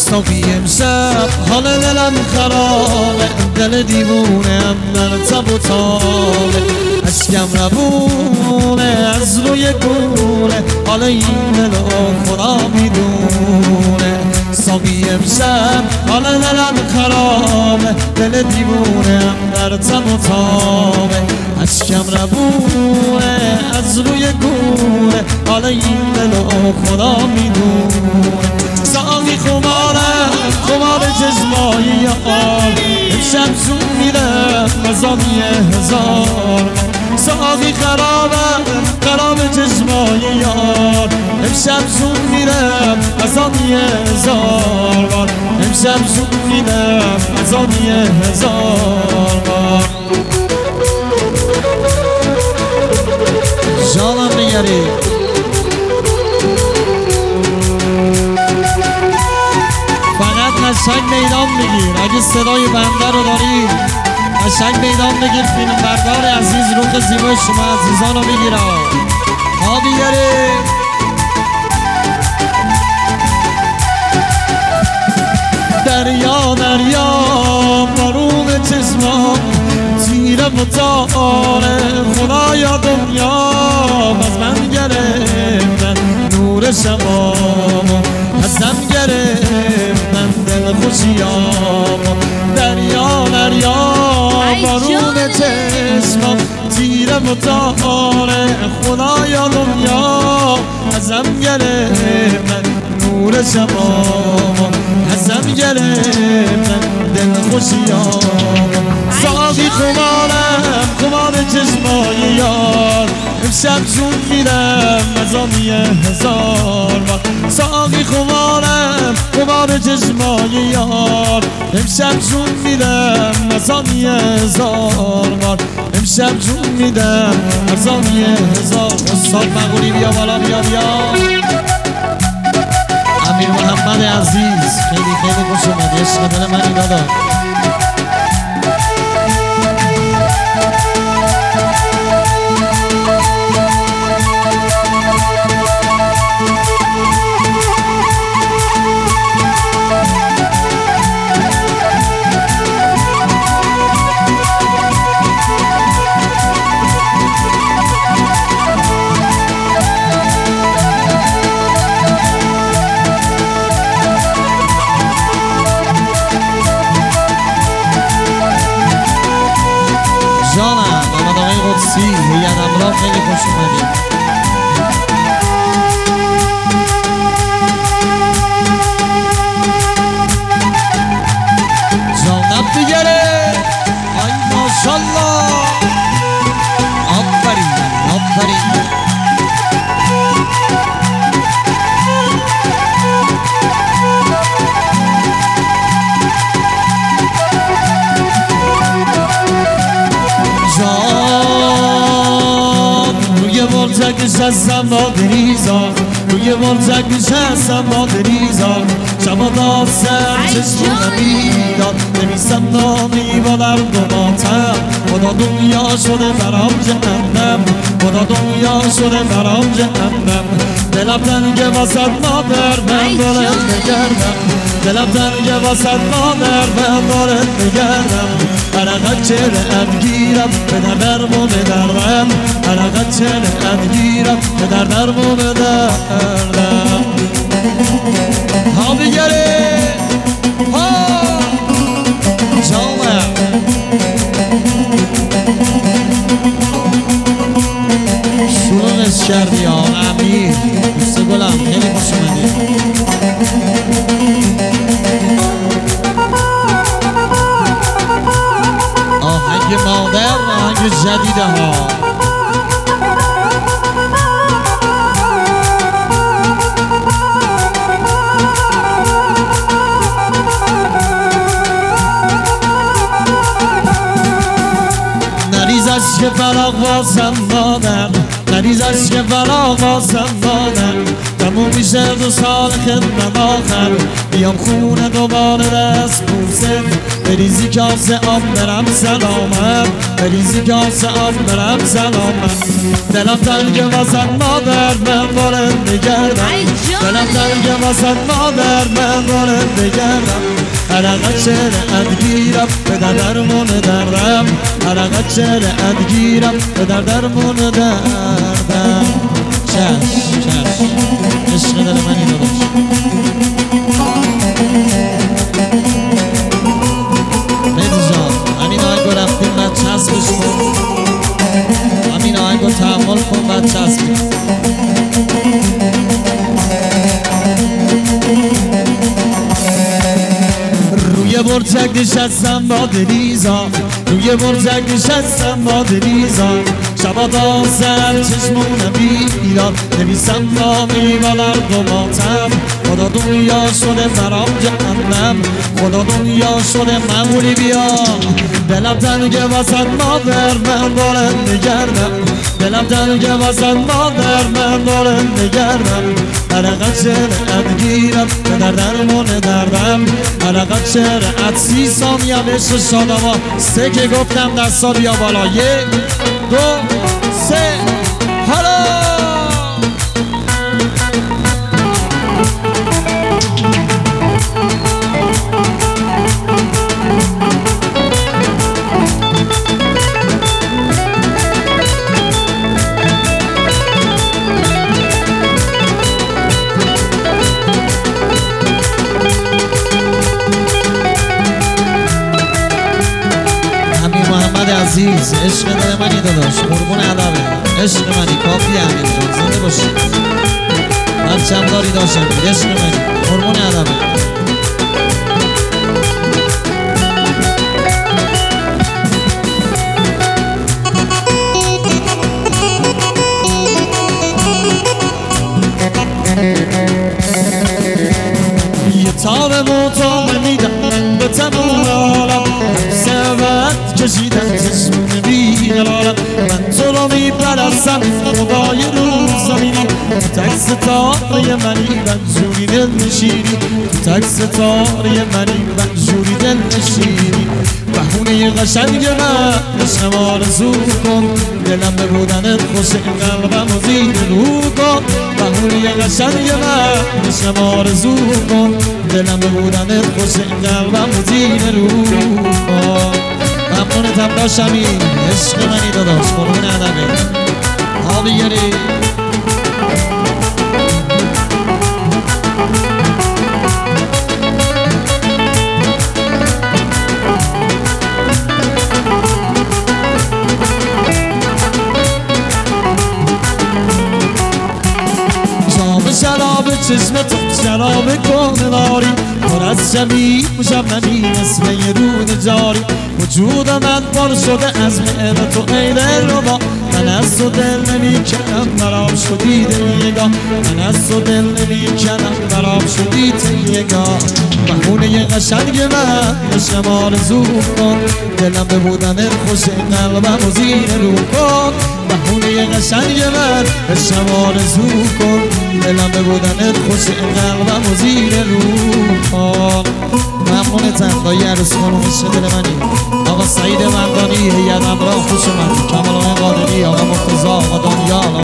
صافی امشب حال دلم خرابه، دل دیوونم در تب و تابه، اشکم روونه از روی گونه، حال این دل و خدا میدونه. صافی امشب حال دلم خرابه، دل دیوونم در تب و تابه، اشکم روونه از روی گونه، حال این دل و خدا میدونه. ساقی خمار چشمای یار، امشب زون میرم مزانی هزار. ساقی خراب چشمای یار، امشب زون میرم مزانی هزار بار، امشب زون میرم مزانی هزار بار. جانم بگری قشنگ میدان بگیر، اگه صدای بنده رو داری قشنگ میدان بگیر. فیلم بردار عزیز روح زیبای شما عزیزان رو بگیر. ها بیگره دریا بارون چشمان، تیره و تاره خدایا دنیا از من گرفتن، نور شمامو ازم گرفتن، دل خوشیامو. دریا بارون چشمان، تیره و تاره خدایا دنیا ازم گرفتن، نور شمامو ازم گرفتن، دل خوشیامو. ساقی خمار چشمای یار، امشب زون میرم مزانی هزار بار. ساقی خمار چشمای یار، امشب زون میرم مزانی هزار بار، امشب زون میرم مزانی هزار. استاد مغولی بیا بالا، بیا امیر محمد عزیز، خیلی خوش اومدی، عشق دل منی دادا. هیئت املاک خیلی خوش اومدید. جانب دیگره ای ماشالله، آفرین مرتکش هستم با دریزا، روی مرتکش هستم با دریزا. شما داستم چشم نمیداد، نمیستم نامی با درد و ماتم. خدا دنیا شده برام جهنم، خدا دنیا شده برام جهنم. دلم تنگه واسد مادر من دارت بگردم، دلم تنگه واسد مادر من دارت بگردم. حرقت چهره‌ات گیرم به دردم و به دردم، حرقت چهره‌ات گیرم به دردم و به دردم. ها بگره ها جامم شروعش کردی ها امیر دوست گلم، خیلی خوش اومدی. آهنگ مادر، آهنگ جدیده ها. نریز از که فراق واسم مادر، مریض عشق فراق واسم دادم تموم میشه 2 سال خدمت آخر بیام خونه دوباره دست بوسه بریزی کاسه آب برم سلامت بریزی کاسه آب برم سلامت دلم تنگه واسه مادر من بارم بگردم دلم تنگه واسه مادر من بارم بگردم حرقت شرعت گیرم به درمون دردم حرقت شرعت گیرم به درمون دردم چشم عشق دل منی داداش مهدی جان همین آهنگو رفتیم بعد چسبش کن همین آهنگو تحمل کن بعد چسبش روی برچک نشستم با دریزا روی برچک نشستم با دریزا شبا تا سر چشمونم بیدار نویسم با میوالر قماتم خدا دنیا شده برام جهنم خدا دنیا شده معمولی بیا دلم تنگه واسه مادر من دارم نگردم دلم تنگه واسه مادر من دارم نگردم حرقت شرعت گیرم به درمون دردم حرقت شرعت 30 ثانیه بشه شادما 3 که گفتم دستا بیا بالا 1 2 3 حالا عزیز عشق دل منی داداش قربون ادبه عشق منی کافی همین جان زنده باشی بچم داری داشتم عشق منی قربون ادبه یه تاب موتام میدم به تمام عالم ثروت کشیدم چشمون بیقرارم من تو رو میپرستم خدای رو زمینی تک ستاره منی منجوری دل نشینی تک ستاره منی منجوری دل نشینی بهونه قشنگ من عشقم آرزو کن دلم به بودنت خوش قلبم و زیر رو کن بهونه قشنگ من عشقم آرزو کن دلم به بودنت خوش قلبم و زیر رو کن ممنونتم داشتم این عشق منی داداش قربون ادبه ها بیاری شراب چشم تو شراب کناری پر از شبیه مشممی مثل یه رود جاری وجود من پر شده از مهر تو ای دلربا من از تو دل نمیکنم برام شدی دلیگاه من از تو دل نمیکنم برام شدی دلیگاه بهونه قشنگ من عشقم آرزو کن دلم به بودنت خوش قلبم و زیر رو کن بهونه قشنگ من عشقم آرزو کن دلم به بودنت خوش قلبم و زیر رو کن ممنونتم دایی عروس خانم عشق دل منی آقا سعید مردانی هیئت همراه خوش اومد کمال آقای قادری آقا مرتضی آقا دانیال